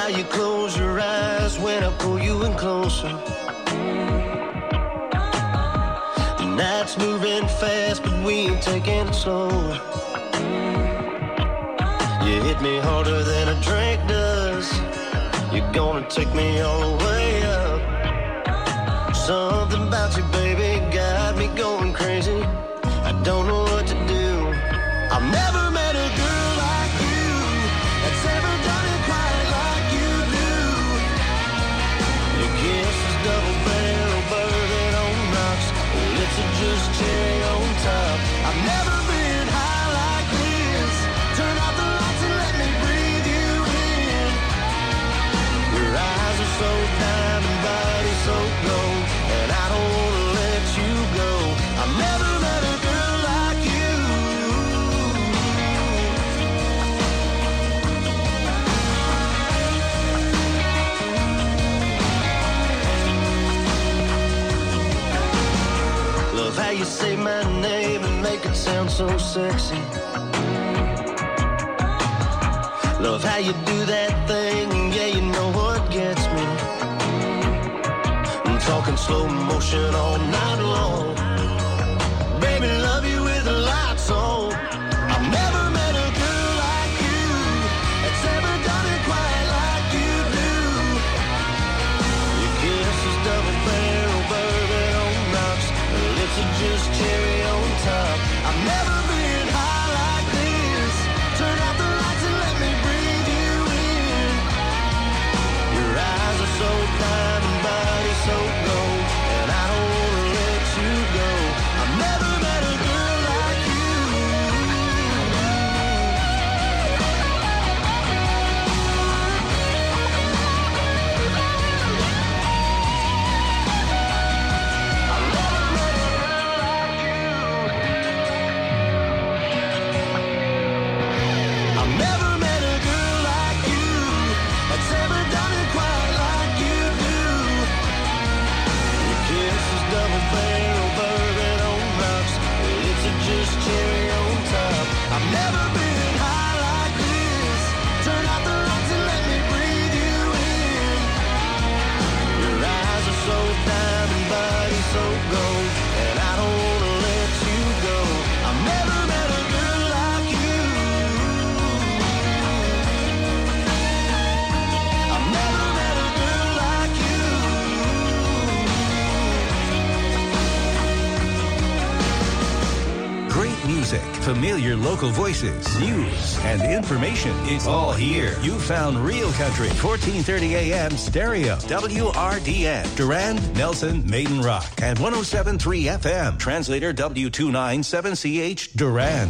how you close your eyes when I pull you in closer. The night's moving fast, but we ain't taking it slow. You hit me harder than a drink does. You're gonna take me all the way up. Something about you, baby, got me going crazy. I don't know what to do. I've never met a girl like you that's ever done it quite like you do. Your kiss is double barrel bourbon on rocks. Lips are just cherry on top. I've never been high like this. Turn out the lights and let me breathe you in. Your eyes are so diamond, body so glow, and I don't want to let you go. I've never met a girl like you. Love how you say my name and make it sound so sexy. Love how you do that thing, yeah, you know what gets me. I'm talking slow motion all night long. Baby, love you with the lights on. I've never met a girl like you that's ever done it quite like you do. Your kiss is double barrel bourbon on rocks. Her lips are just cherry on top. I've never been high like this. Turn out the lights and let me breathe you in. Your eyes are so diamond, body so gold, and I don't want to let you go. I've never met a girl like you. I've never met a girl like you. I've never met a girl like you that's ever done it quite like you do. Your kiss is double barrel bourbon on rocks. Lips are just cherry on top. I've never been high like this. Turn out the lights and let me breathe you in. Your eyes are so diamond, body so gold, and I don't want to let you go. I've never met a girl like you. I've never met a girl like you. Great music, familiar local voices, news, and information. It's all here. You found Real Country, 1430 AM stereo. WRDN, Durand, Nelson, Maiden Rock, and 107.3 FM. Translator W297CH, Durand.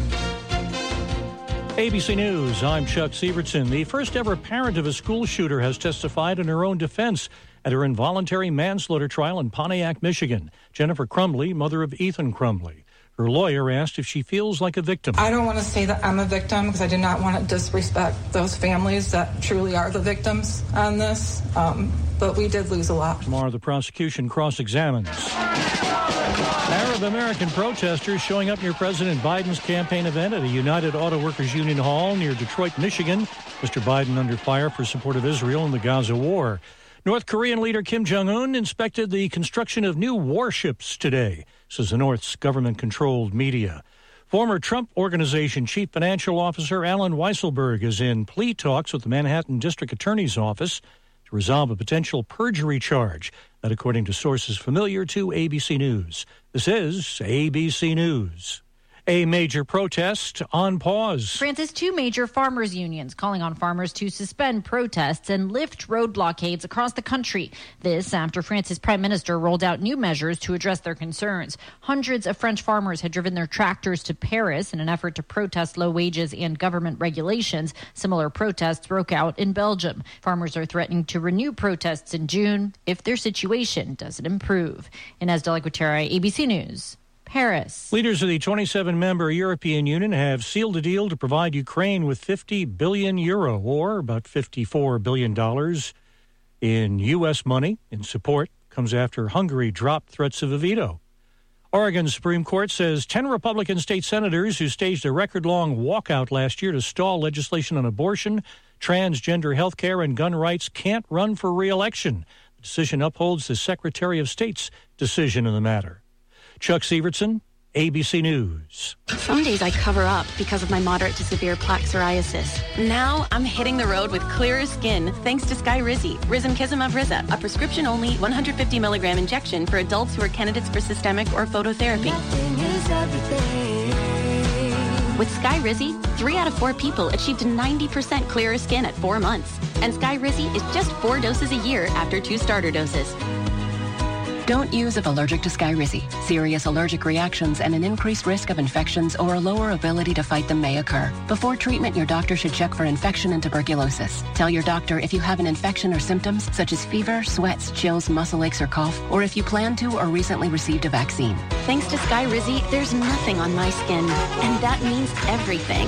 ABC News, I'm Chuck Sievertson. The first ever parent of a school shooter has testified in her own defense at her involuntary manslaughter trial in Pontiac, Michigan. Jennifer Crumbley, mother of Ethan Crumbley. Her lawyer asked if she feels like a victim. I don't want to say that I'm a victim because I do not want to disrespect those families that truly are the victims on this, but we did lose a lot. Tomorrow, the prosecution cross-examines. Arab American protesters showing up near President Biden's campaign event at a United Auto Workers Union Hall near Detroit, Michigan. Mr. Biden under fire for support of Israel in the Gaza war. North Korean leader Kim Jong-un inspected the construction of new warships today, says the North's government-controlled media. Former Trump Organization Chief Financial Officer Alan Weisselberg is in plea talks with the Manhattan District Attorney's Office to resolve a potential perjury charge. That, according to sources familiar to ABC News. This is ABC News. A major protest on pause. France's two major farmers' unions calling on farmers to suspend protests and lift road blockades across the country. This after France's prime minister rolled out new measures to address their concerns. Hundreds of French farmers had driven their tractors to Paris in an effort to protest low wages and government regulations. Similar protests broke out in Belgium. Farmers are threatening to renew protests in June if their situation doesn't improve. Inez de la Gutierrez, ABC News. Paris. Leaders of the 27-member European Union have sealed a deal to provide Ukraine with 50 billion euro, or about $54 billion in U.S. money in support. Comes after Hungary dropped threats of a veto. Oregon's Supreme Court says 10 Republican state senators who staged a record-long walkout last year to stall legislation on abortion transgender health care and gun rights can't run for re-election. The decision upholds the Secretary of State's decision in the matter. Chuck Sievertson, ABC News. Some days I cover up because of my moderate to severe plaque psoriasis. Now I'm hitting the road with clearer skin thanks to Skyrizi, Risankizumab Riza, a prescription-only 150 milligram injection for adults who are candidates for systemic or phototherapy. With Skyrizi, 3 out of 4 people achieved 90% clearer skin at 4 months. And Skyrizi is just 4 doses a year after 2 starter doses. Don't use if allergic to Skyrizi. Serious allergic reactions and an increased risk of infections or a lower ability to fight them may occur. Before treatment, your doctor should check for infection and tuberculosis. Tell your doctor if you have an infection or symptoms such as fever, sweats, chills, muscle aches, or cough, or if you plan to or recently received a vaccine. Thanks to Skyrizi, there's nothing on my skin, and that means everything.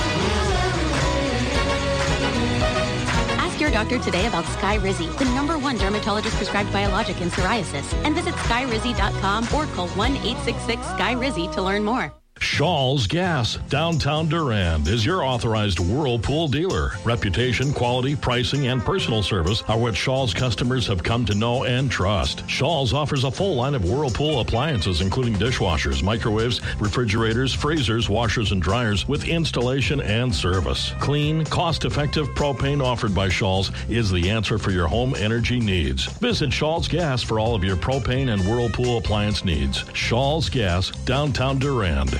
Your doctor today about Skyrizi, the #1 dermatologist prescribed biologic in psoriasis, and visit skyrizi.com or call 1-866-SKY-RIZZI to learn more. Shaw's Gas, downtown Durand, is your authorized Whirlpool dealer. Reputation, quality, pricing, and personal service are what Shaw's customers have come to know and trust. Shaw's offers a full line of Whirlpool appliances, including dishwashers, microwaves, refrigerators, freezers, washers, and dryers with installation and service. Clean, cost-effective propane offered by Shaw's is the answer for your home energy needs. Visit Shaw's Gas for all of your propane and Whirlpool appliance needs. Shaw's Gas, downtown Durand.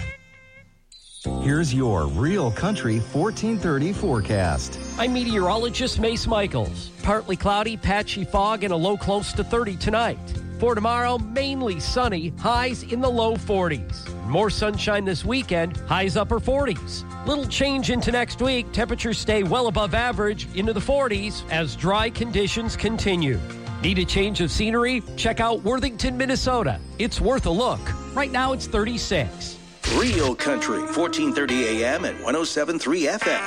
Here's your Real Country 1430 forecast. I'm meteorologist Mace Michaels. Partly cloudy, patchy fog, and a low close to 30 tonight. For tomorrow, mainly sunny, highs in the low 40s. More sunshine this weekend, highs upper 40s. Little change into next week. Temperatures stay well above average into the 40s as dry conditions continue. Need a change of scenery? Check out Worthington, Minnesota. It's worth a look. Right now, it's 36. Real Country, 1430 AM and 107.3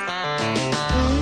FM.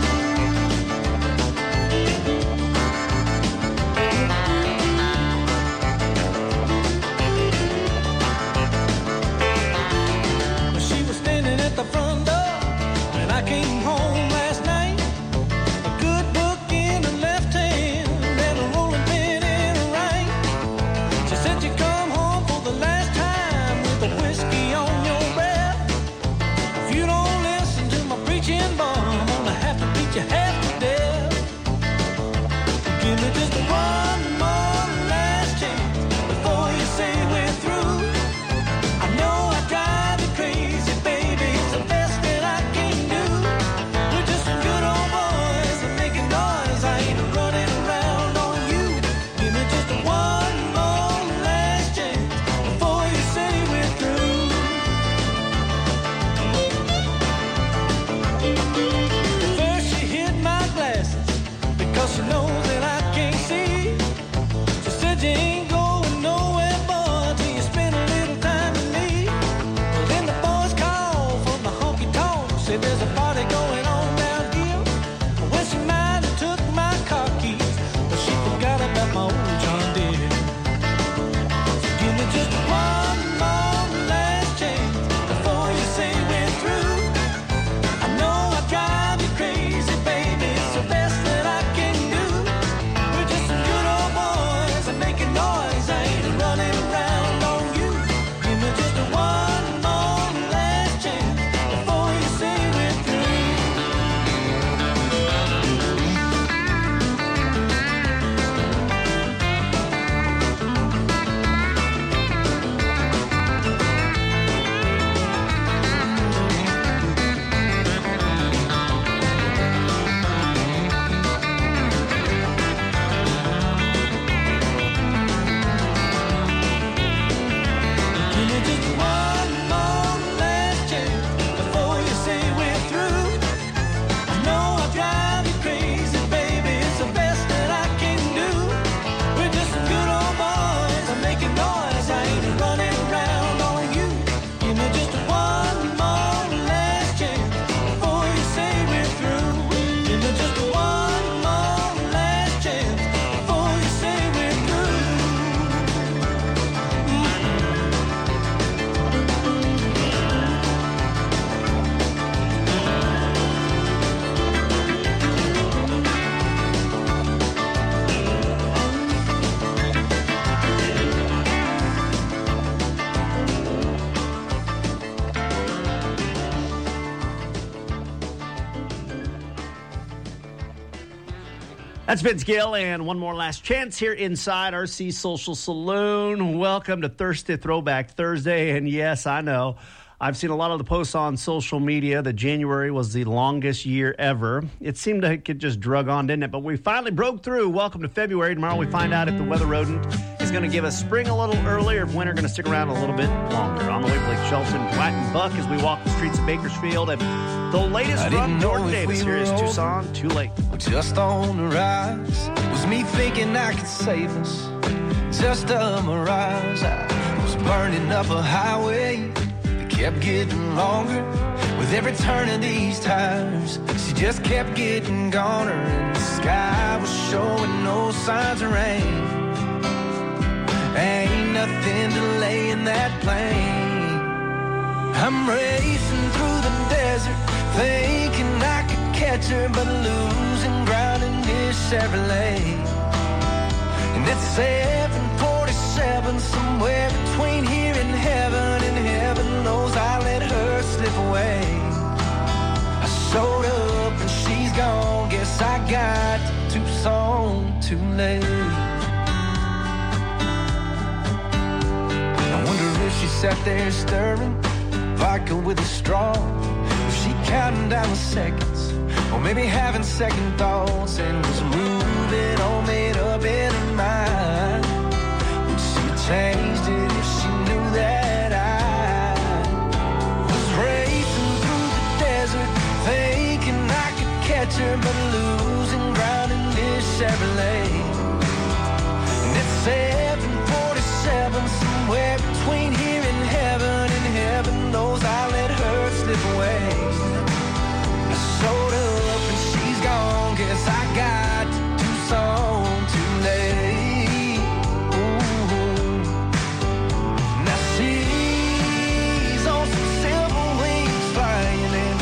I know I drive you crazy, baby. It's the best that I can do. That's Vince Gill, and one more last chance here inside RC Social Saloon. Welcome to Thursday Throwback Thursday, and yes, I know, I've seen a lot of the posts on social media that January was the longest year ever. It seemed to get just drug on, didn't it? But we finally broke through. Welcome to February. Tomorrow we find out if the weather rodent is going to give us spring a little early or if winter going to stick around a little bit longer. On the way to Lake Shelton, Dwight and Buck as we walk the streets of Bakersfield. And the latest from Jordan Davis. Here is Tucson, Too Late. Just on the rise. Was me thinking I could save us. Just a mirage. I was burning up a highway. Kept getting longer with every turn of these tires. She just kept getting goner, and the sky was showing no signs of rain. Ain't nothing delaying that plane. I'm racing through the desert, thinking I could catch her, but losing ground in this Chevrolet. And it's 7:47, somewhere between here and heaven knows I let her slip away. I showed up and she's gone. Guess I got to Tucson too late. I wonder if she sat there stirring vodka with a straw, if she counting down the seconds, or maybe having second thoughts and was moving all made up in her mind. Would she have changed it if she knew that I thinking I could catch her, but losing ground in this Chevrolet. And it's 7:47, somewhere between here and heaven knows I let her slip away. I showed up and she's gone. Guess I got to Tucson too late. Ooh. Now she's on some silver wings flying in.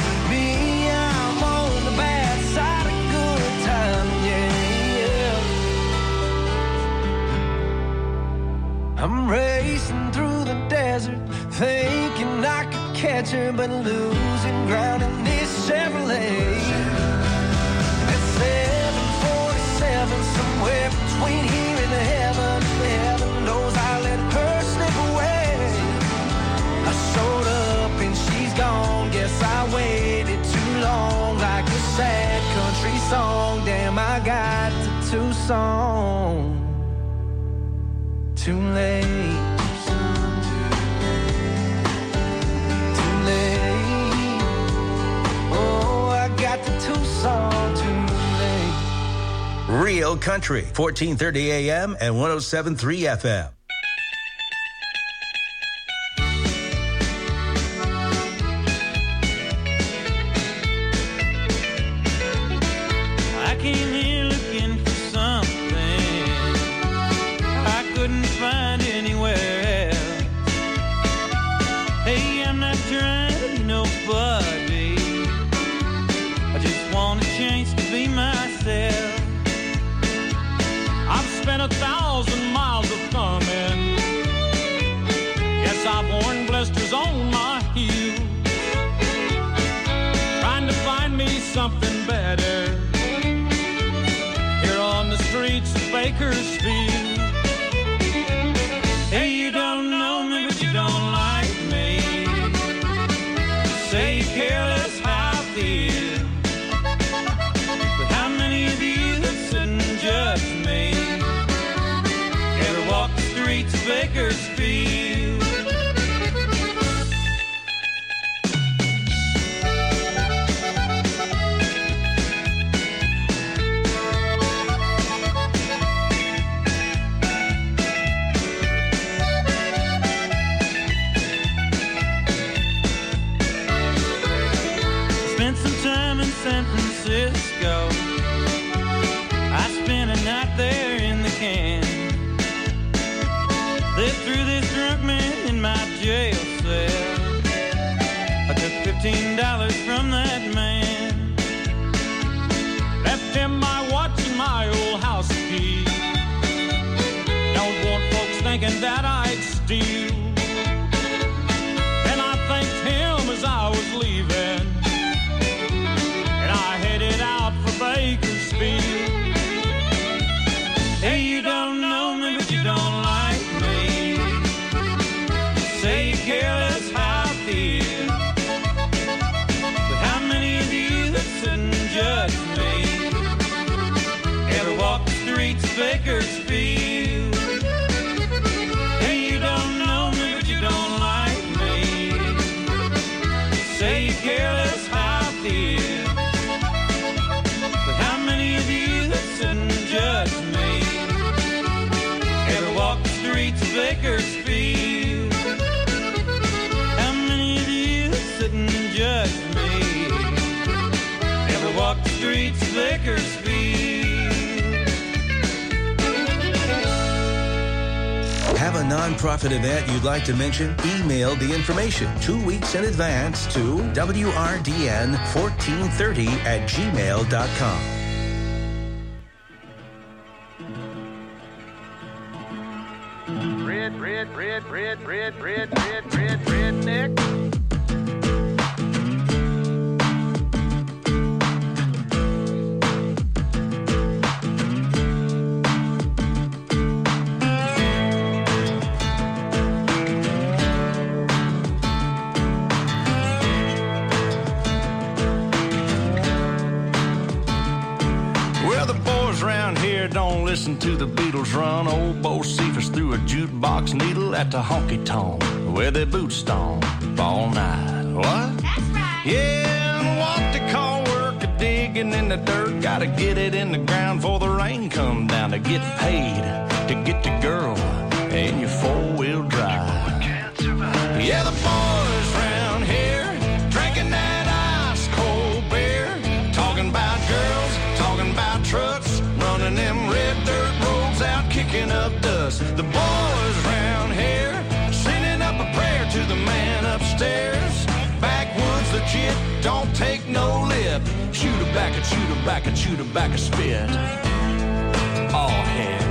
I'm racing through the desert, thinking I could catch her, but losing ground in this Chevrolet. It's 7:47, somewhere between here and heaven knows I let her slip away. I showed up and she's gone. Guess I waited too long, like a sad country song. Damn, I got to Tucson too late. Too late. Oh, I got to Tucson too late. Real Country, 1430 AM and 107.3 FM. I came here looking for something I couldn't find anywhere else. Hey, I'm not trying to be nobody, I just want a chance to be myself. I've spent 1,000 miles of thumbing. Yes, I've worn blisters on my heels, trying to find me something better here on the streets of Bakersfield. Hey, you don't know me, but you don't like me. Say you care less how I feel, but how many of you that sit and judge me ever walk the streets of Bakersfield? Spent some time in San Francisco. I spent a night there in the can. Lived through this drunk man in my jail cell. I took $15 from that man, left him my watch and my old house key. Don't want folks thinking that I'd steal. And I thanked him as I was leaving, and I headed out for Bakersfield. you care less how I feel. But how many of you that sit and judge me ever walk the streets of Bakersfield? How many of you that sit and judge me ever walk the streets of Bakersfield? Have a nonprofit event you'd like to mention? Email the information 2 weeks in advance to wrdn1430@gmail.com. Redneck. Don't listen to the Beatles run. Old Bo Cephas threw a jukebox needle at the honky-tonk where their boots stomp all night. What? That's right. Yeah, and what they call work a digging in the dirt. Gotta get it in the ground before the rain come down to get paid, to get the girl in your four-wheel drive. Yeah, the boys round here drinking that ice-cold beer, talking about girls, talking about trucks, running them red dirt roads out, kicking up dust. The boys round here sending up a prayer to the man upstairs. Backwoods legit, don't take no lip. Shoot her back and shoot her back and shoot her back a spit. Oh heck.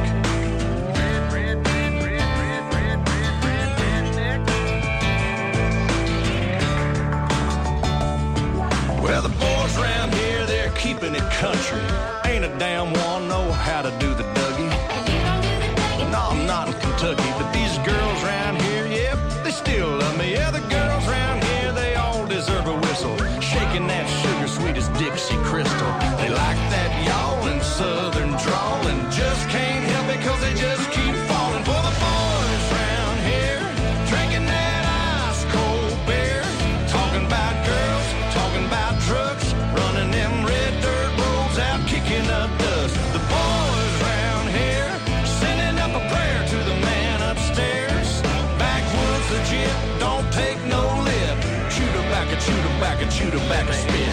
Well, the boys round here, they're keeping it country. Ain't a damn one know how to do the Dougie. No, I'm not in Kentucky, but these girls round here, yep, they still love me. Yeah, the girls round here, they all deserve a whistle. Shaking that sugar sweet as Dixie Crystal. They like that yawling southern drawl and just can't help it cause they just keep falling for the boys round here. Drinking that ice cold beer. Talking about girls, talking about trucks, running them red dirt roads out, kicking up dust. The boys round here sending up a prayer to the man upstairs. Backwoods legit, don't take no lip. Shoot her back and shoot her back and shoot her back a spit.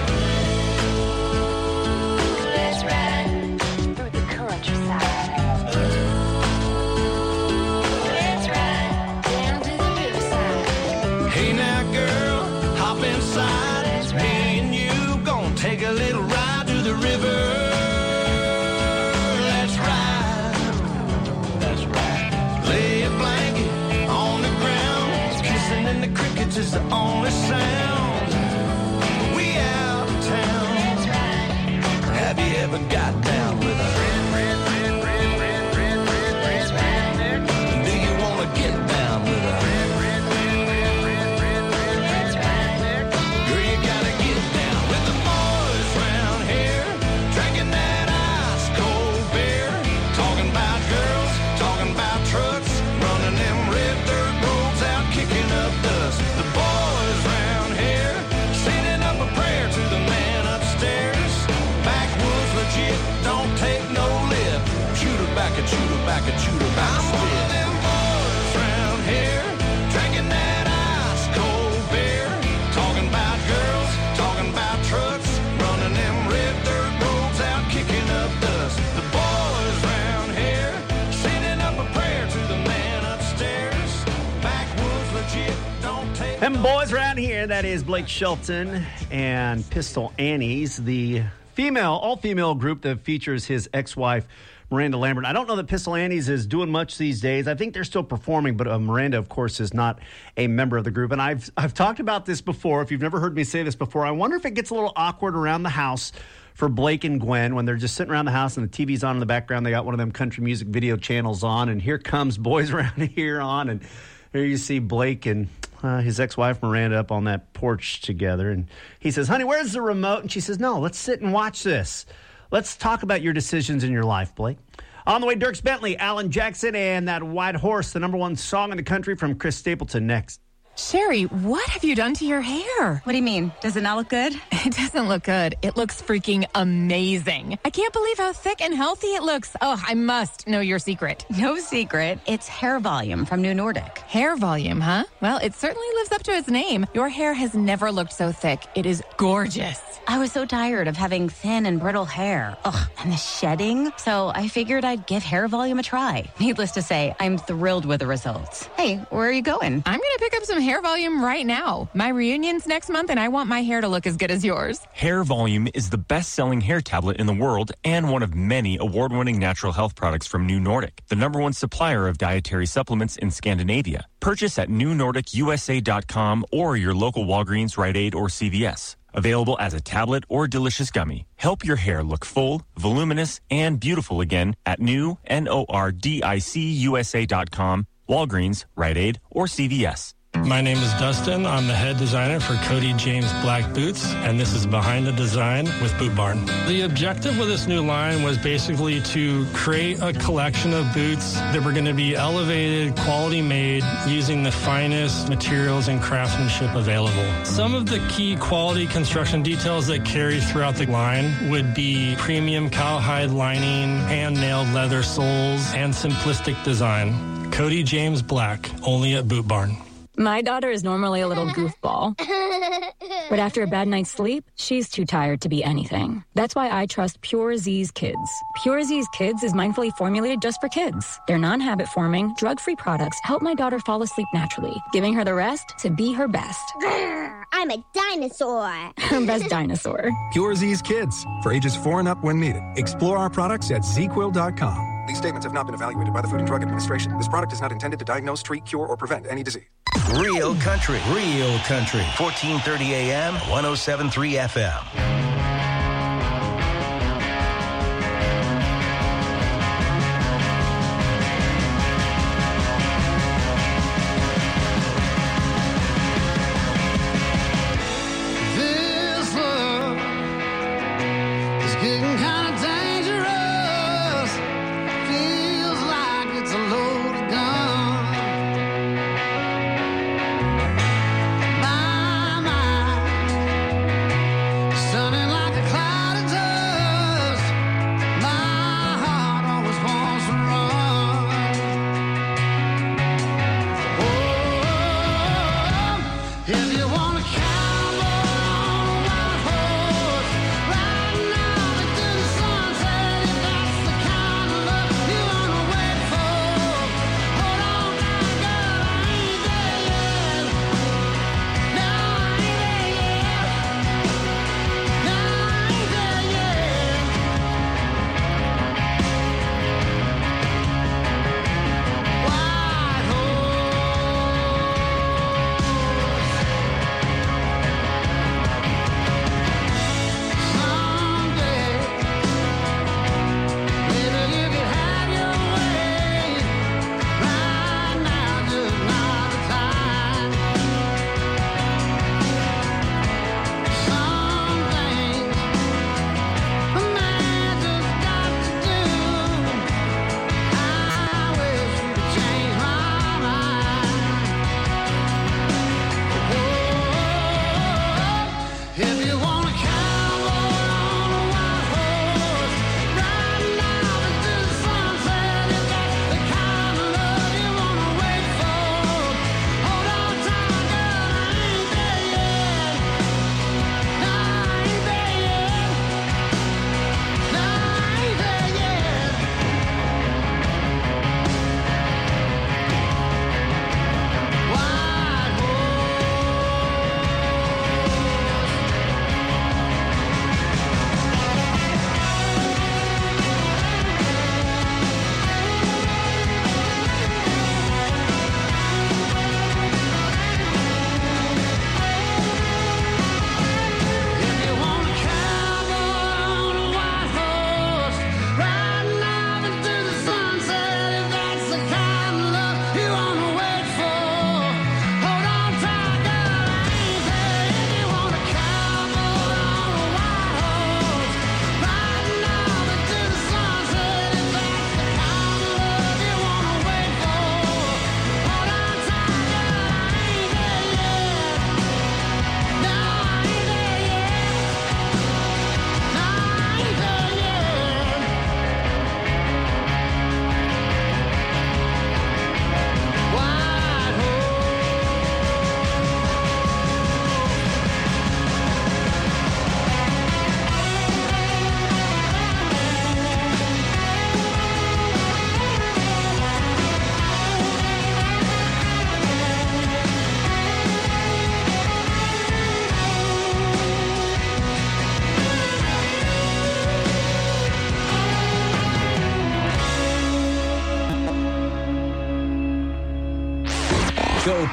Let's ride through the countryside. Let's ride down to the riverside. Hey now girl, hop inside. Me and you gonna take a little ride to the river. Let's ride. That's right. Lay a blanket on the ground. Kissing in the crickets is the only sound. We out of town. That's right. Have you ever got down with a do you wanna get down with a girl, you gotta get down with the boys round here, drinking that ice cold beer, talking about girls, talking about trucks, running them red dirt roads out, kicking up dust. The boys round here sending up a prayer to the man upstairs. Backwoods legit, don't take no lip. Shoot her back and shoot her back and shoot her back. I'm one of them boys round here, drinking that ice cold beer, talking about girls, talking about trucks, running them red dirt roads out, kicking up dust. The boys round here sending up a prayer to the man upstairs. Backwoods legit, don't take Them boys around here, that is Blake Shelton and Pistol Annie's, the all-female group that features his ex-wife, Miranda Lambert. I don't know that Pistol Annie's is doing much these days. I think they're still performing, but Miranda, of course, is not a member of the group. And I've talked about this before. If you've never heard me say this before, I wonder if it gets a little awkward around the house for Blake and Gwen when they're just sitting around the house and the TV's on in the background. They got one of them country music video channels on, and here comes Boys Around Here on, and here you see Blake and his ex-wife Miranda up on that porch together. And he says, honey, where's the remote? And she says, no, let's sit and watch this. Let's talk about your decisions in your life, Blake. On the way, Dierks Bentley, Alan Jackson, and that White Horse, the #1 song in the country from Chris Stapleton next. Sherry, what have you done to your hair? What do you mean? Does it not look good? It doesn't look good. It looks freaking amazing. I can't believe how thick and healthy it looks. Oh, I must know your secret. No secret. It's hair volume from New Nordic. Hair volume, huh? Well, it certainly lives up to its name. Your hair has never looked so thick. It is gorgeous. I was so tired of having thin and brittle hair. Ugh, and the shedding. So I figured I'd give hair volume a try. Needless to say, I'm thrilled with the results. Hey, where are you going? I'm going to pick up some hair volume right now. My reunion's next month, and I want my hair to look as good as yours. Hair Volume is the best-selling hair tablet in the world and one of many award-winning natural health products from New Nordic, the #1 supplier of dietary supplements in Scandinavia. Purchase at newnordicusa.com or your local Walgreens, Rite Aid, or CVS. Available as a tablet or delicious gummy. Help your hair look full, voluminous, and beautiful again at newnordicusa.com, Walgreens, Rite Aid, or CVS. My name is Dustin. I'm the head designer for Cody James Black Boots, and this is Behind the Design with Boot Barn. The objective with this new line was basically to create a collection of boots that were going to be elevated, quality made, using the finest materials and craftsmanship available. Some of the key quality construction details that carry throughout the line would be premium cowhide lining, hand-nailed leather soles, and simplistic design. Cody James Black, only at Boot Barn. My daughter is normally a little goofball, but after a bad night's sleep, she's too tired to be anything. That's why I trust Pure Z's Kids. Pure Z's Kids is mindfully formulated just for kids. Their non-habit forming, drug-free products help my daughter fall asleep naturally, giving her the rest to be her best. I'm a dinosaur. Her best dinosaur. Pure Z's Kids, for ages 4 and up when needed. Explore our products at zquill.com. These statements have not been evaluated by the Food and Drug Administration. This product is not intended to diagnose, treat, cure, or prevent any disease. Real country, 1430 AM, 107.3 FM. This love is getting kind of dangerous. Feels like it's a loaded gun. My mind, sunning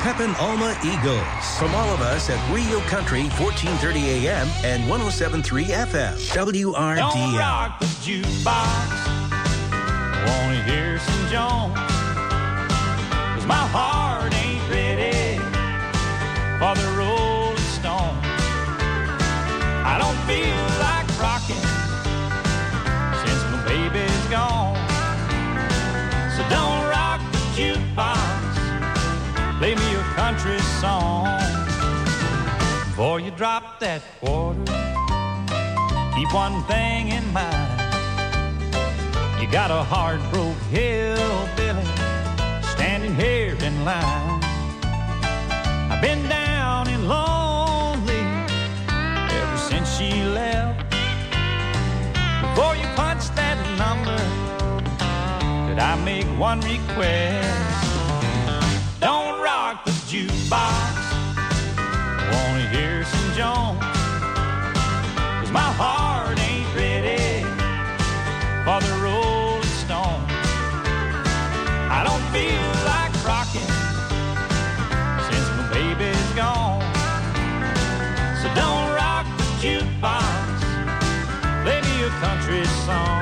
Pepin Alma Eagles. From all of us at Real Country, 1430 AM and 107.3 FM. WRDL. Don't rock the jukebox. Wanna hear some Jones? 'Cause my heart ain't ready for the Rolling Stone. I don't feel like rocking since my baby's gone. So don't rock the jukebox. Play me a country song. Before you drop that quarter, keep one thing in mind. You got a hard-broke hillbilly standing here in line. I've been down and lonely ever since she left. Before you punch that number, could I make one request? Don't rock the jukebox. Wanna hear some Jones? 'Cause my heart ain't ready for the Rolling Stone. I don't feel like rocking since my baby's gone. So don't rock the jukebox. Play me a country song.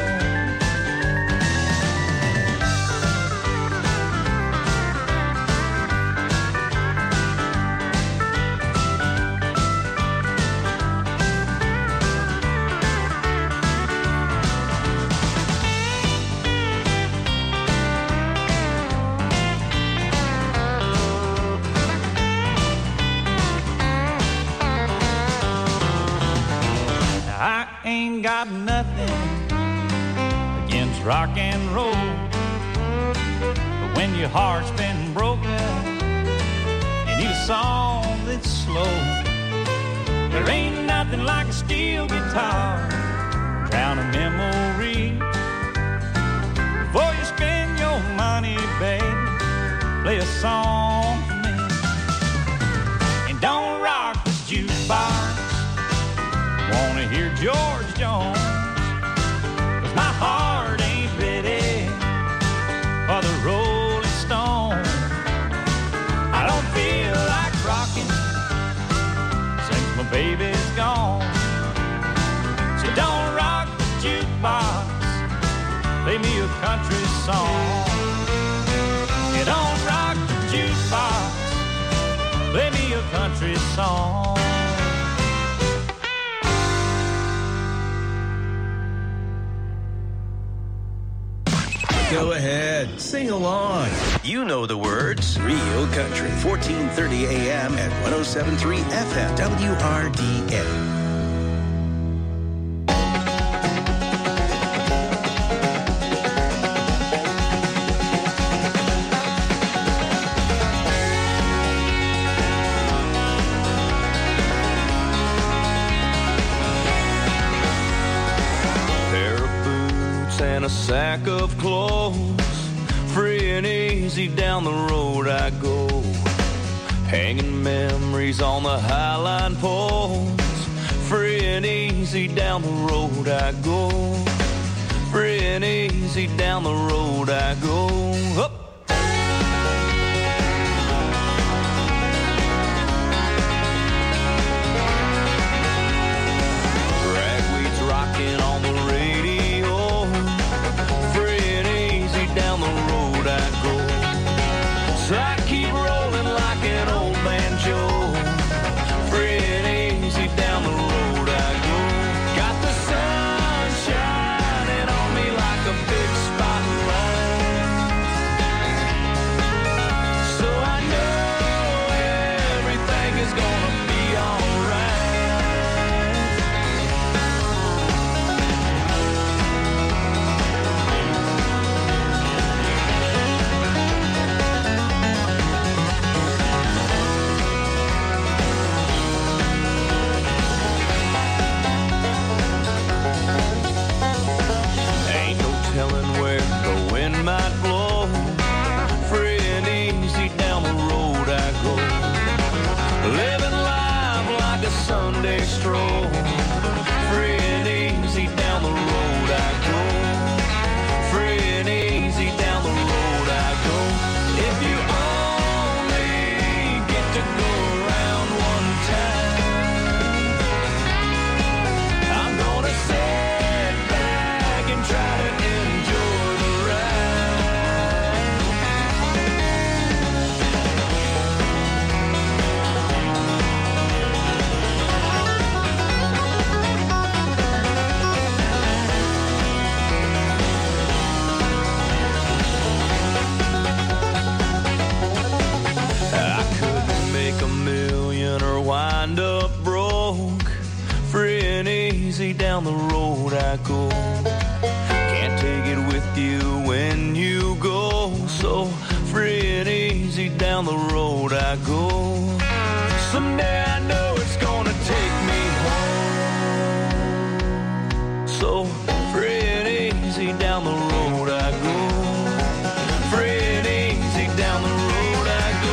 I ain't got nothing against rock and roll, but when your heart's been broken, you need a song that's slow. There ain't nothing like a steel guitar, drown a memory. Before you spend your money, baby, play a song for me. And don't rock the jukebox. Wanna hear George Jones? 'Cause my heart ain't ready for the Rolling Stone. I don't feel like rocking since my baby's gone. So don't rock the jukebox. Play me a country song. You don't rock the jukebox. Play me a country song. Go ahead, sing along. You know the words. Real Country, 1430 AM and 107.3 FM. WRDA. And a sack of clothes, free and easy down the road I go, hanging memories on the highline poles. Free and easy down the road I go, free and easy down the road I go. Up. Ragweed's rocking on the radio, down the road I go. So I keep rolling like an old banjo, free and easy down the road I go. Got the sun shining on me like a big spotlight, so I know everything is gonna be alright. Telling where the wind might blow, free and easy down the road I go, living life like a Sunday stroll, free and easy down the road I go, free and easy down the road I go. If you only easy down the road I go. Can't take it with you when you go. So free and easy down the road I go. Someday I know it's gonna take me home. So free and easy down the road I go. Free and easy down the road I go.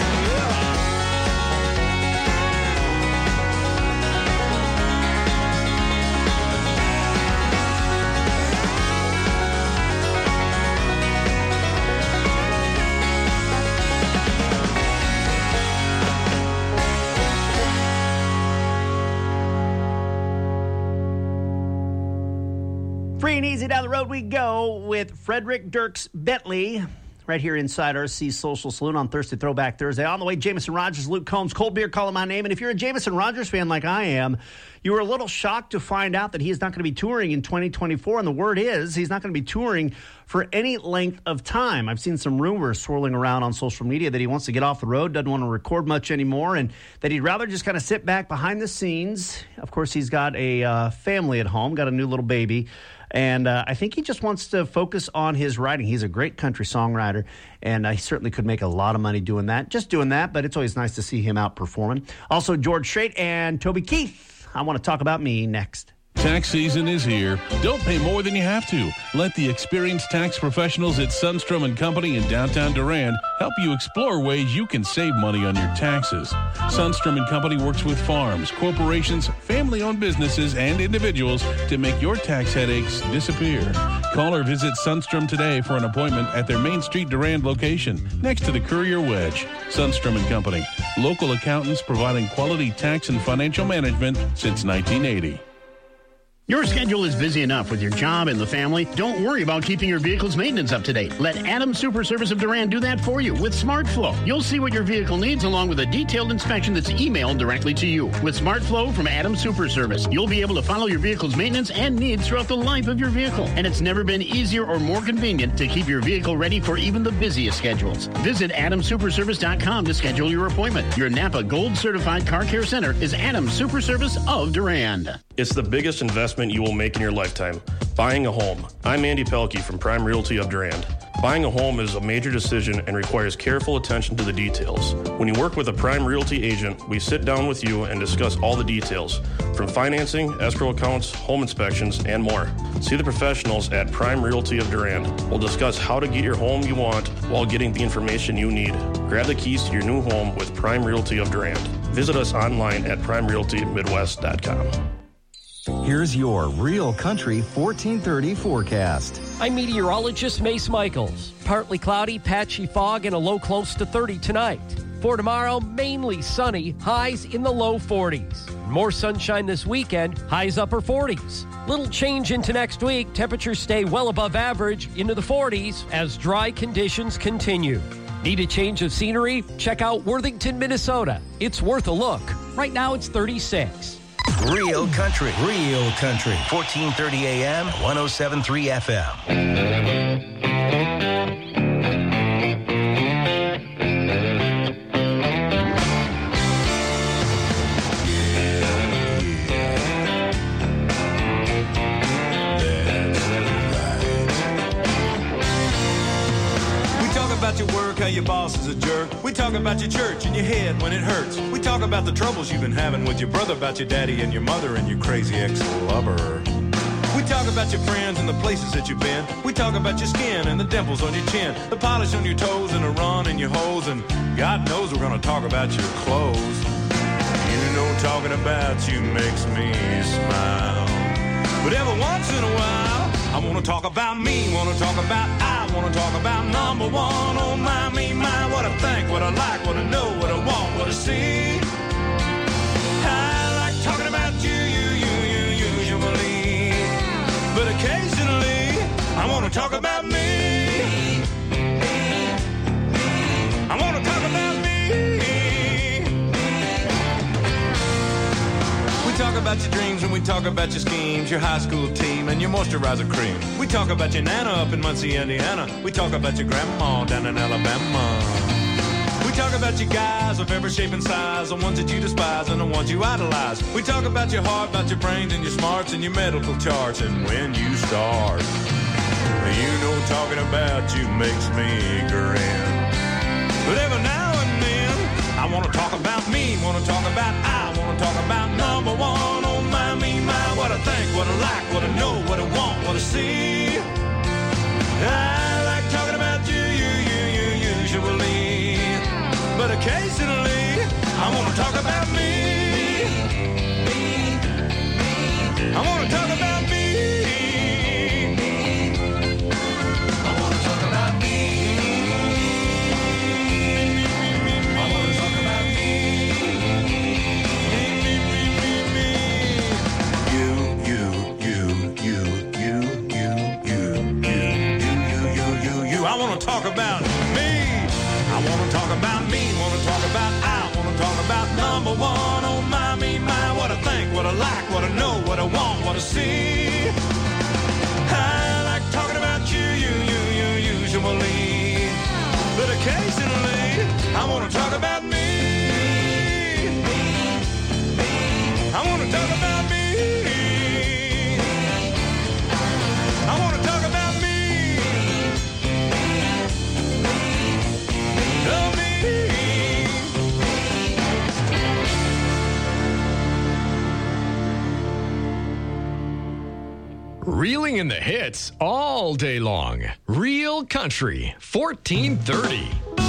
Free and easy down the road we go with Frederick Dirks Bentley right here inside RC Social Saloon on Thursday Throwback Thursday. On the way, Jameson Rogers, Luke Combs, Cold Beer calling my name. And if you're a Jameson Rogers fan like I am, you were a little shocked to find out that he is not going to be touring in 2024. And the word is he's not going to be touring for any length of time. I've seen some rumors swirling around on social media that he wants to get off the road, doesn't want to record much anymore, and that he'd rather just kind of sit back behind the scenes. Of course, he's got a family at home, got a new little baby. And I think he just wants to focus on his writing. He's a great country songwriter, and he certainly could make a lot of money doing that. Just doing that, but it's always nice to see him out performing. Also, George Strait and Toby Keith. I want to talk about me next. Tax season is here. Don't pay more than you have to. Let the experienced tax professionals at Sundstrom & Company in downtown Durand help you explore ways you can save money on your taxes. Sundstrom & Company works with farms, corporations, family-owned businesses, and individuals to make your tax headaches disappear. Call or visit Sundstrom today for an appointment at their Main Street Durand location next to the Courier Wedge. Sundstrom & Company, local accountants providing quality tax and financial management since 1980. Your schedule is busy enough with your job and the family. Don't worry about keeping your vehicle's maintenance up to date. Let Adams Super Service of Durand do that for you with SmartFlow. You'll see what your vehicle needs along with a detailed inspection that's emailed directly to you. With SmartFlow from Adams Super Service, you'll be able to follow your vehicle's maintenance and needs throughout the life of your vehicle. And it's never been easier or more convenient to keep your vehicle ready for even the busiest schedules. Visit AdamSuperService.com to schedule your appointment. Your Napa Gold Certified Car Care Center is Adams Super Service of Durand. It's the biggest investment you will make in your lifetime, buying a home. I'm Andy Pelkey from Prime Realty of Durand. Buying a home is a major decision and requires careful attention to the details. When you work with a Prime Realty agent, we sit down with you and discuss all the details, from financing, escrow accounts, home inspections, and more. See the professionals at Prime Realty of Durand. We'll discuss how to get your home you want while getting the information you need. Grab the keys to your new home with Prime Realty of Durand. Visit us online at primerealtymidwest.com. Here's your Real Country 1430 forecast. I'm meteorologist Mace Michaels. Partly cloudy, patchy fog, and a low close to 30 tonight. For tomorrow, mainly sunny, highs in the low 40s. More sunshine this weekend, highs upper 40s. Little change into next week. Temperatures stay well above average into the 40s as dry conditions continue. Need a change of scenery? Check out Worthington, Minnesota. It's worth a look. Right now, it's 36. Real Country. 1430 AM, 107.3 FM. About your work, how your boss is a jerk. We talk about your church and your head when it hurts. We talk about the troubles you've been having with your brother, about your daddy and your mother and your crazy ex-lover. We talk about your friends and the places that you've been. We talk about your skin and the dimples on your chin, the polish on your toes and the run in your hose. And God knows we're gonna talk about your clothes. You know talking about you makes me smile. But every once in a while, I wanna talk about me, wanna talk about I wanna talk about number one. Oh my, me, my, what I think, what I like, what I know, what I want, what I see. I like talking about you usually, but occasionally I wanna talk about me. I wanna talk about me. We talk about your dreams and we talk about your schemes, your high school team and your moisturizer cream. We talk about your nana up in Muncie, Indiana. We talk about your grandma down in Alabama. We talk talk about your guys of every shape and size, the ones that you despise and the ones you idolize. We talk about your heart, about your brains and your smarts and your medical charts and when you start. You know talking about you makes me grin. But every now and then, I want to talk about me, want to talk about I, want to talk about number one. Oh my, me, my, what I think, what I like, what I know, what I want, what I see. I like talking about you usually, but occasionally, I want to talk about me. I want to talk about me. I want to talk about me. I want to talk about me. Want to talk about I. Want to talk about number one. Oh my, me, my. What I think, what I like, what I know, what I want, what I see. I like talking about you usually, but occasionally I want to talk about me. I want to talk about me. I want to talk about me. Reeling in the hits all day long. Real Country 1430.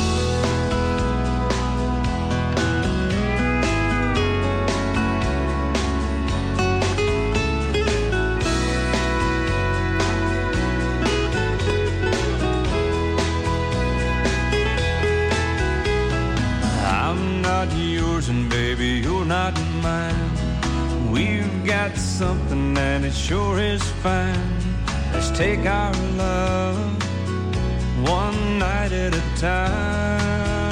I'm not yours and baby, you're not mine. We've got something that it sure is fine. Let's take our love one night at a time.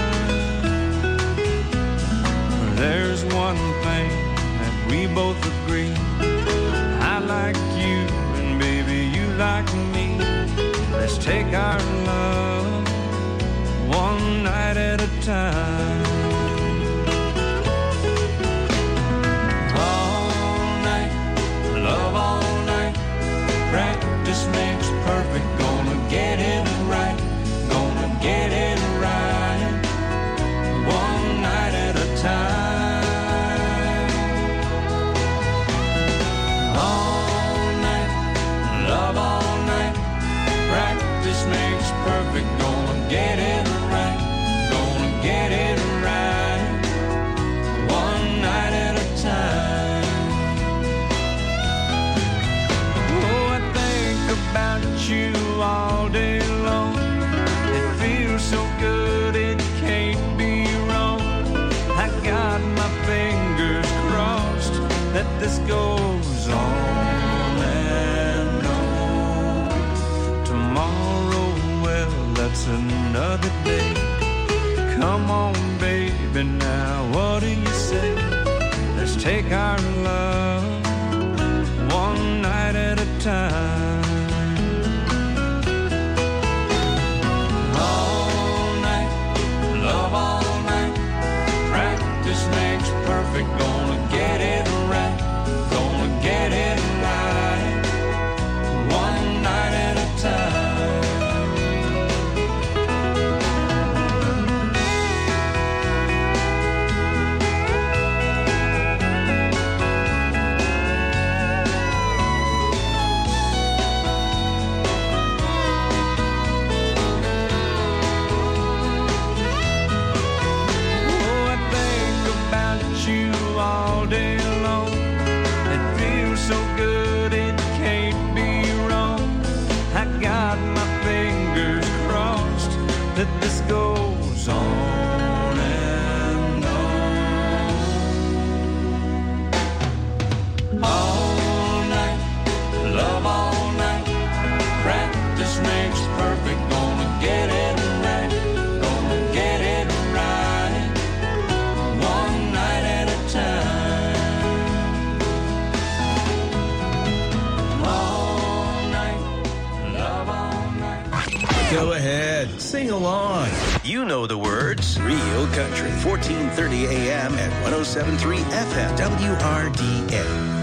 There's one thing that we both agree. I like you and baby you like me. Let's take our love one night at a time. Love all night, practice makes perfect. Gonna get it right, gonna get it right. One night at a time. All night, love all night, practice makes perfect. Gonna get it right, gonna get it right. One night at a time. About you all day long. It feels so good, it can't be wrong. I got my fingers crossed that this goes on and on. Tomorrow, well, that's another day. Come on, baby, now what do you say? Let's take our love one night at a time. Makes perfect, gonna get it right, gonna get it right, one night at a time. All day long, it feels so good, it can't be wrong. I got my fingers crossed that this goes on and on. All night, love all night, practice makes perfect. Gonna get it right, gonna get it right. One night at a time. Go ahead, sing along. You know the words. Real Country, 1430 AM and 107.3 FM, WRDA.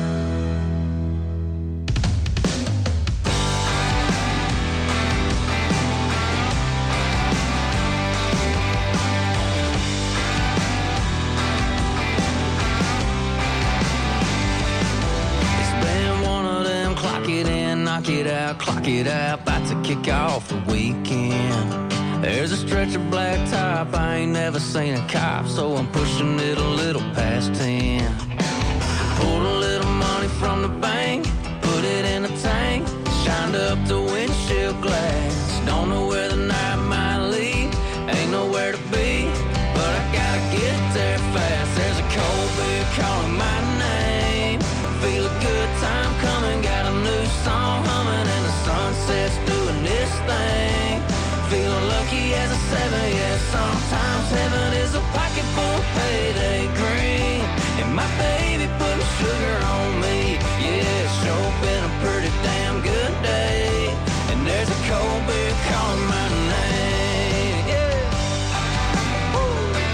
Knock it out, clock it out, about to kick off the weekend. There's a stretch of blacktop, I ain't never seen a cop, so I'm pushing it a little past 10. Pulled a little money from the bank, put it in a tank, shined up the windshield glass. Don't know where the night might lead, ain't nowhere to be, but I gotta get there fast. There's a cold beer calling my name, feel a good time coming, got a new song humming and the sunset's doing this thing. Feeling lucky as a 7, yeah, sometimes heaven is a pocket full of payday green. And my baby putting sugar on me, yeah, it's sure been a pretty damn good day. And there's a cold beer calling my name, yeah. Woo.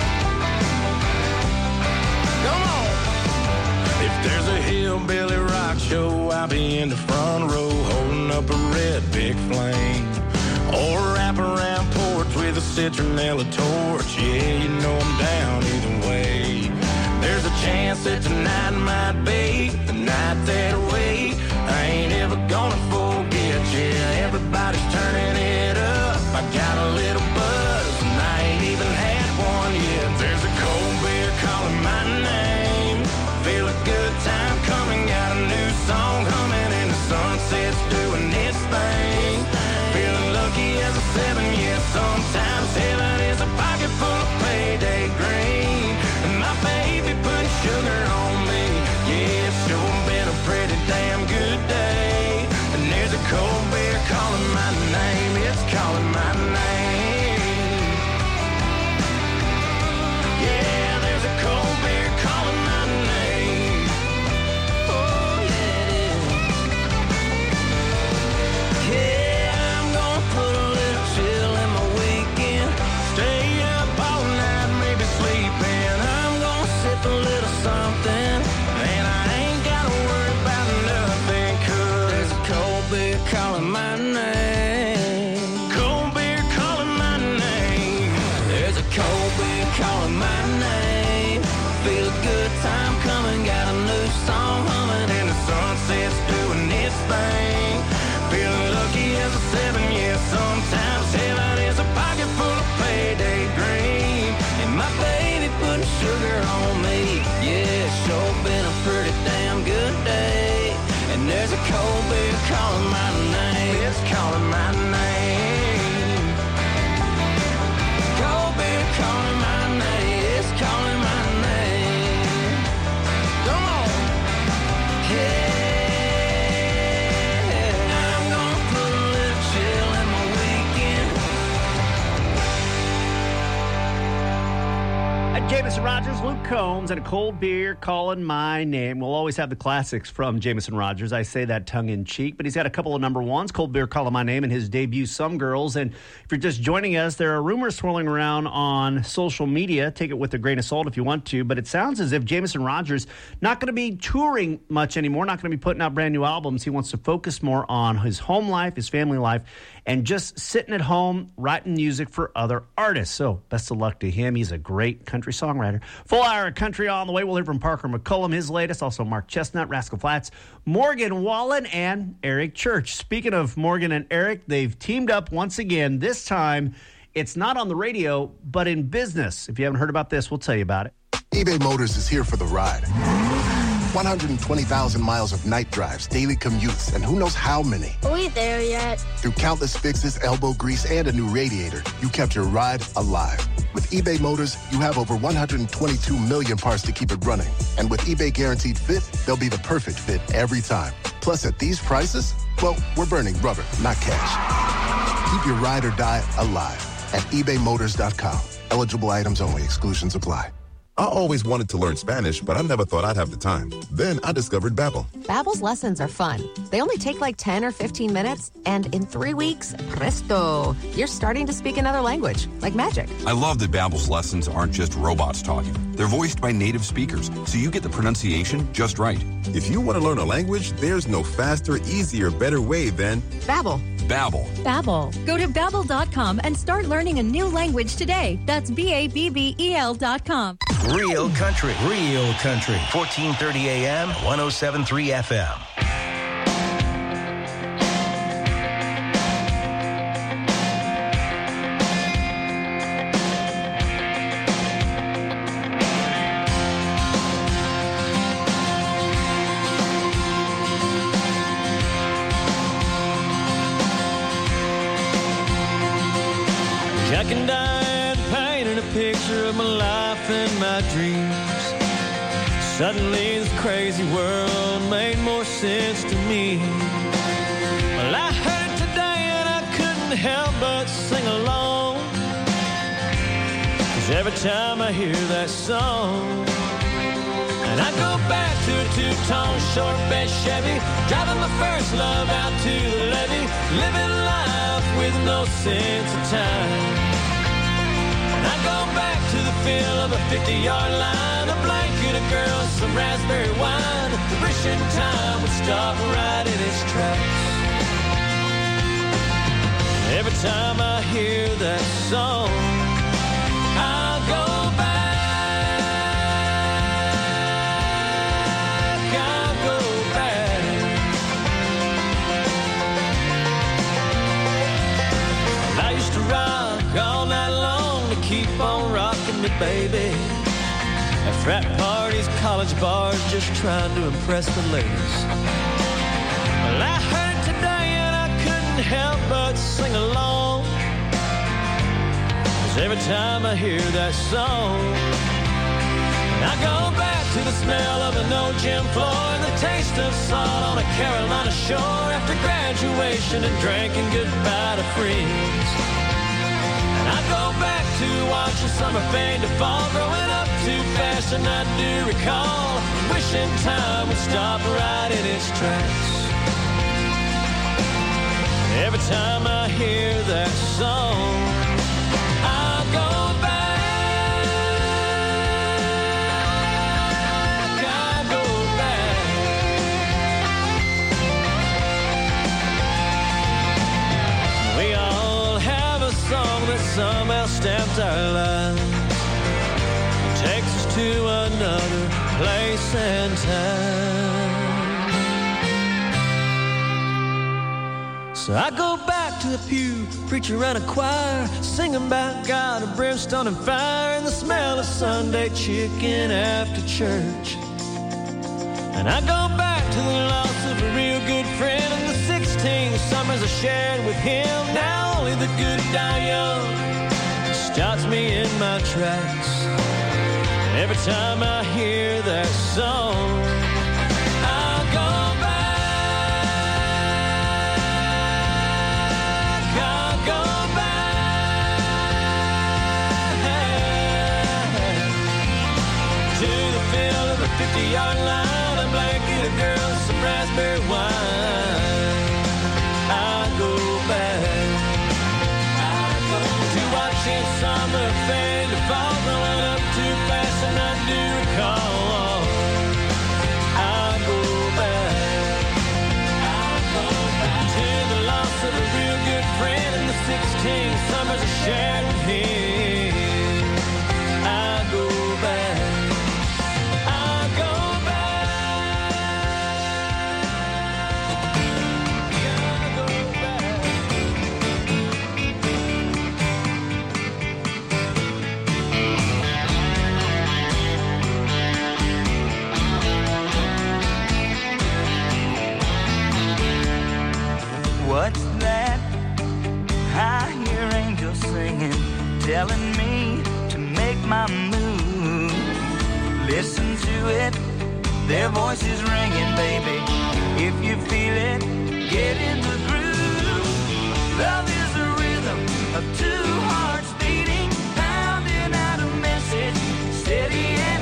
Come on. If there's a hillbilly rock show, I'll be in the front row holding up a red big flame. Or wrap around porch with a citronella torch. Yeah, you know I'm down either way. There's a chance that tonight might be the night that way I ain't ever gonna forget. Yeah, everybody's turning it up. I got a little buzz and I ain't even had one yet. There's a cold beer calling my name. Feel a good time coming, got a new song humming and the sunset's doing its thing. Feeling lucky as a 7, yeah, sometimes heaven is a pocket full of payday green. And my baby putting sugar on me, yeah, it's sure been a pretty damn good day. And there's a cold beer calling my name, it's calling my name. Yeah, there's a cold beer calling my name. Oh, yeah, it is. Yeah, I'm gonna put a little chill in my weekend. Stay up all night, maybe sleeping. I'm gonna sip a little something, and I ain't gotta worry about nothing, 'cause there's a cold beer calling my name. Cold beer calling my name. There's a cold beer calling my name. Feel a good time coming, got a new song humming, and the sunset's doing its thing. Feeling lucky as a 7, yeah, sometimes heaven is a pocket full of payday green. And my baby putting sugar on me, yeah, it's sure been a pretty damn good day. And there's a cold beer calling my name, it's calling my name. Cold beer calling my name, it's calling my name. Come on, yeah. Jameson Rogers, Luke Combs, and a cold beer calling my name. We'll always have the classics from Jameson Rogers. I say that tongue-in-cheek, but he's got a couple of number ones, Cold Beer Calling My Name, and his debut, Some Girls. And if you're just joining us, there are rumors swirling around on social media. Take it with a grain of salt if you want to, but it sounds as if Jameson Rogers not going to be touring much anymore, not going to be putting out brand new albums. He wants to focus more on his home life, his family life, and just sitting at home writing music for other artists. So best of luck to him. He's a great country songwriter. Full hour of country on the way. We'll hear from Parker McCullum, his latest. Also Mark Chestnut, Rascal Flatts, Morgan Wallen, and Eric Church. Speaking of Morgan and Eric, they've teamed up once again. This time, it's not on the radio, but in business. If you haven't heard about this, we'll tell you about it. eBay Motors is here for the ride. 120,000 miles of night drives, daily commutes, and who knows how many. Are we there yet? Through countless fixes, elbow grease, and a new radiator, you kept your ride alive. With eBay Motors, you have over 122 million parts to keep it running. And with eBay Guaranteed Fit, they'll be the perfect fit every time. Plus, at these prices, well, we're burning rubber, not cash. Keep your ride or die alive at ebaymotors.com. Eligible items only. Exclusions apply. I always wanted to learn Spanish, but I never thought I'd have the time. Then I discovered Babbel. Babbel's lessons are fun. They only take like 10 or 15 minutes, and in 3 weeks, presto, you're starting to speak another language, like magic. I love that Babbel's lessons aren't just robots talking. They're voiced by native speakers, so you get the pronunciation just right. If you want to learn a language, there's no faster, easier, better way than Babbel. Babbel. Babbel. Go to Babbel.com and start learning a new language today. That's BABBEL.com. Real country. Real country. 1430 AM, 107.3 FM. Jack and Diane painted a picture of my life and my dreams. Suddenly this crazy world made more sense to me. Well, I heard it today and I couldn't help but sing along. 'Cause every time I hear that song, and I go back to a two-tone short bed Chevy, driving my first love out to the levee, living life with no sense of time. And I go back to the feel of a 50-yard line, a blanket, a girl, some raspberry wine, wishing time would stop right in its tracks. Every time I hear that song, I'll go back. Rock all night long to keep on rocking me, baby. At frat parties, college bars, just trying to impress the ladies. Well, I heard today and I couldn't help but sing along. 'Cause every time I hear that song, I go back to the smell of an old gym floor and the taste of salt on a Carolina shore after graduation and drinking goodbye to friends. I go back to watching summer fade to fall, growing up too fast and I do recall, wishing time would stop right in its tracks. Every time I hear that song, I'll go back, I'll go back. We all have a song that somehow stamped our lives, takes us to another place and time. So I go back to the pew, preacher and a choir, singing about God and brimstone and fire, and the smell of Sunday chicken after church. And I go back to the loss of a real good friend and the 16 summers I shared with him. Now only the good die young stops me in my tracks. Every time I hear that song, I'll go back, I'll go back to the feel of a 50-yard line, a blanket, a girl, some raspberry wine. I'll go back to watching summer fade to fall, growing up too fast and I do recall. I'll go back to the loss of a real good friend and the 16 summers I shared with him. I'll go back. What's that? I hear angels singing, telling me to make my move. Listen to it, their voices ringing, baby. If you feel it, get in the groove. Love is the rhythm of two hearts beating, pounding out a message, steady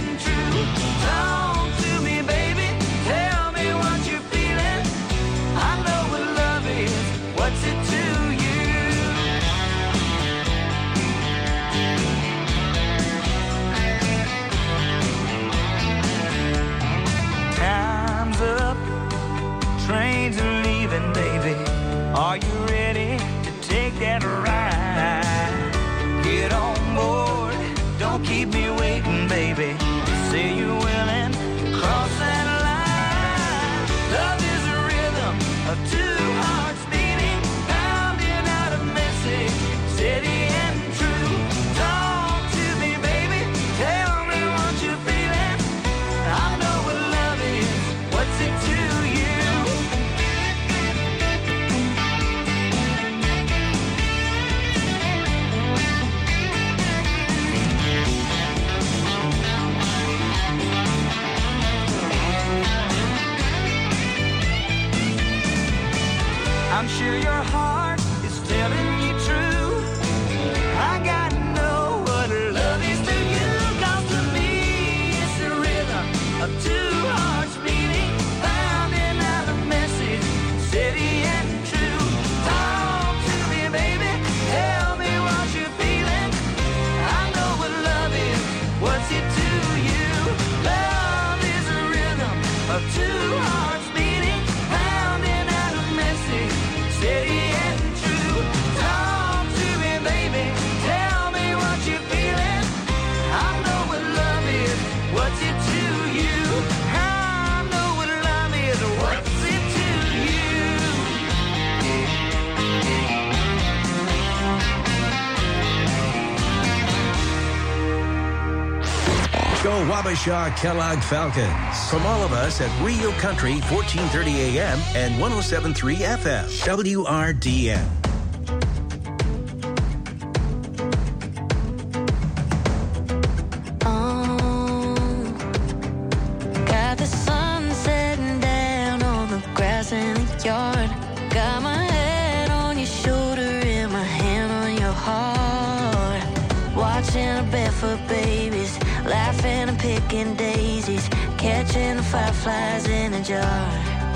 it to you? I'm sure your heart is telling you true. I gotta know what love is to you. 'Cause to me, it's the rhythm of two hearts beating, pounding out a message, steady and true. Talk to me, baby. Tell me what you're feeling. I know what love is. What's it to you? Love is a rhythm of two hearts beating, pounding out a message, steady and true. Talk to me, baby. Tell me what you're feeling. I know what love is. What's it to you? I know what love is. What's it to you? Go Wabasha Kellogg Falcons. From all of us at Rio Country, 1430 AM and 107.3 FM. WRDN. Got the sun setting down on the grass in the yard. Got my head on your shoulder and my hand on your heart. Watching the barefoot babies, laughing and picking daisies, catching the fireflies in a jar.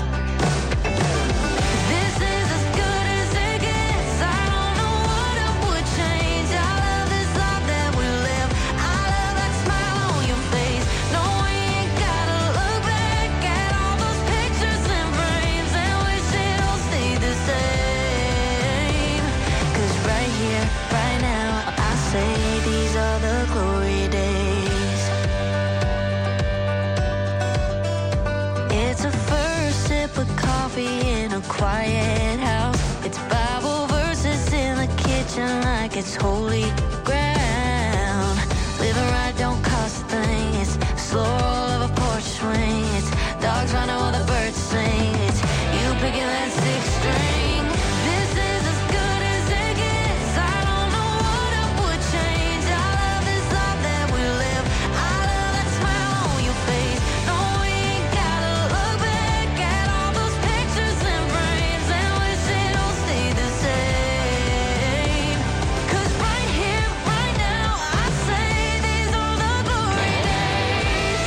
This is as good as it gets. I don't know what it would change. I love this life that we live. I love that smile on your face. No, we ain't gotta look back at all those pictures and frames and wish it all stayed the same. 'Cause right here, right now, I say these are the glory days. It's a first sip of coffee in a quiet house. It's Bible verses in the kitchen like it's holy ground. Living right don't cost a thing. It's slow roll of a porch swing. It's dogs running while the birds sing. It's you picking that sixth string. This is as good as it gets. I don't know what it would change. I love this life that we live. I love that smile on your face. No, we ain't gotta look back at all those pictures and frames and wish it all stayed the same. 'Cause right here, right now, I say these are the glory days.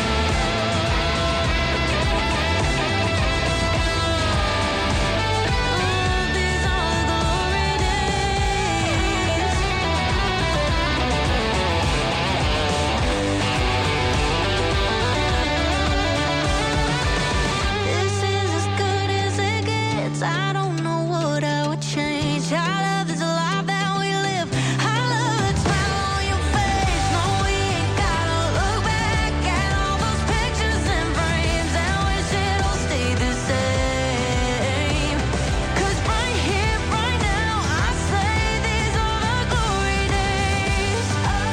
These are the glory days. This is as good as it gets. I don't know what I would change. I love this life that we live. I love that smile on your face. No, we ain't gotta look back at all those pictures and frames and wish it all stayed the same. 'Cause right here, right now, I say these are the glory days.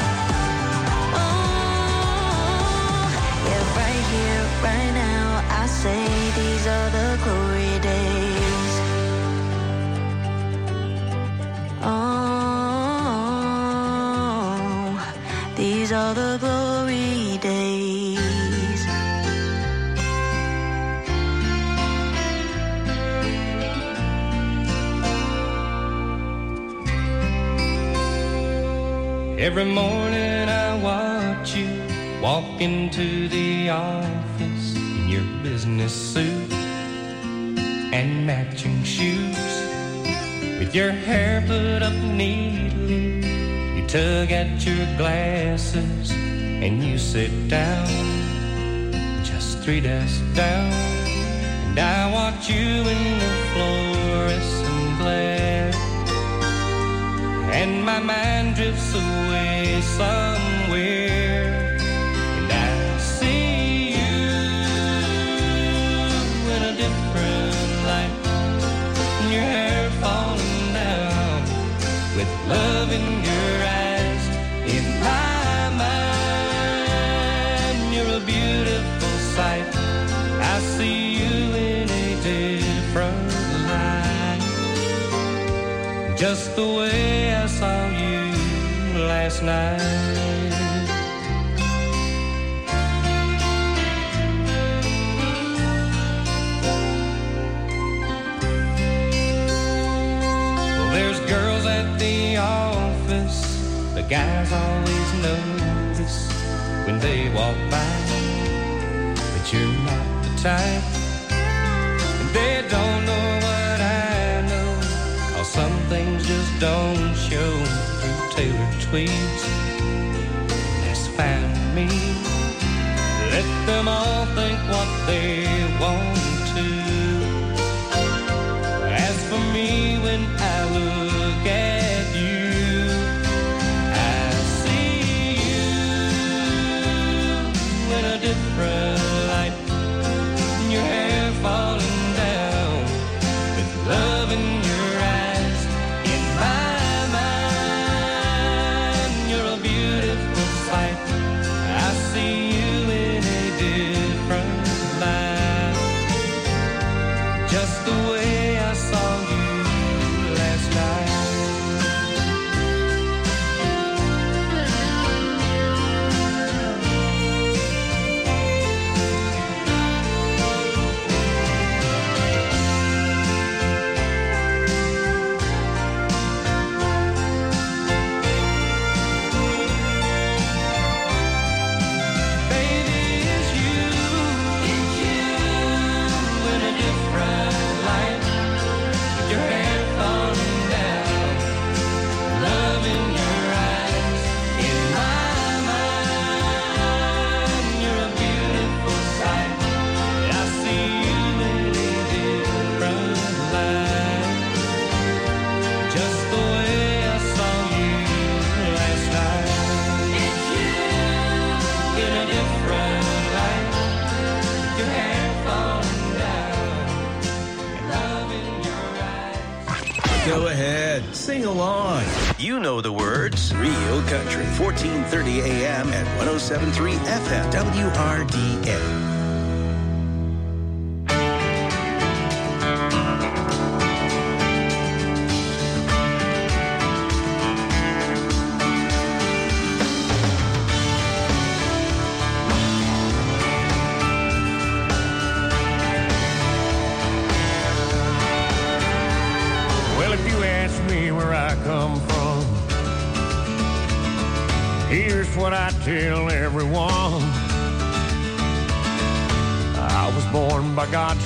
Yeah, right here, right now, I say these are the glory days. These are the glory days. Every morning I watch you walk into the office in your business suit and matching shoes. With your hair put up neatly, you tug at your glasses and you sit down, just 3 desks down. And I watch you in the fluorescent glare, and my mind drifts away somewhere, and I see you in a different light, and your hair falling down with love in your eyes. In my mind, you're a beautiful sight. I see just the way I saw you last night. Well, there's girls at the office, the guys always notice when they walk by, but you're not the type, and they don't know what I know, 'cause some things just don't show through tailored tweeds. That's fine with me. Let them all think what they want to. As for me, when I look at you, I see you in a different light. Your hair falling down with love in your eyes. In my mind, you're a beautiful sight. I see you in a different light, just the way I saw you last night. Baby, it's you in a different light, with your hair falling down, love in your eyes. In my mind, you're a beautiful sight. I see you in a different light, just the way I saw you last night. It's you in a different light, your hair falling down, love in your eyes. Go ahead, sing along. You know the words. Real Country, 1430 AM at 107.3 FM, WRDA. Well, if you ask me where I come from, here's what I tell everyone. I was born by God's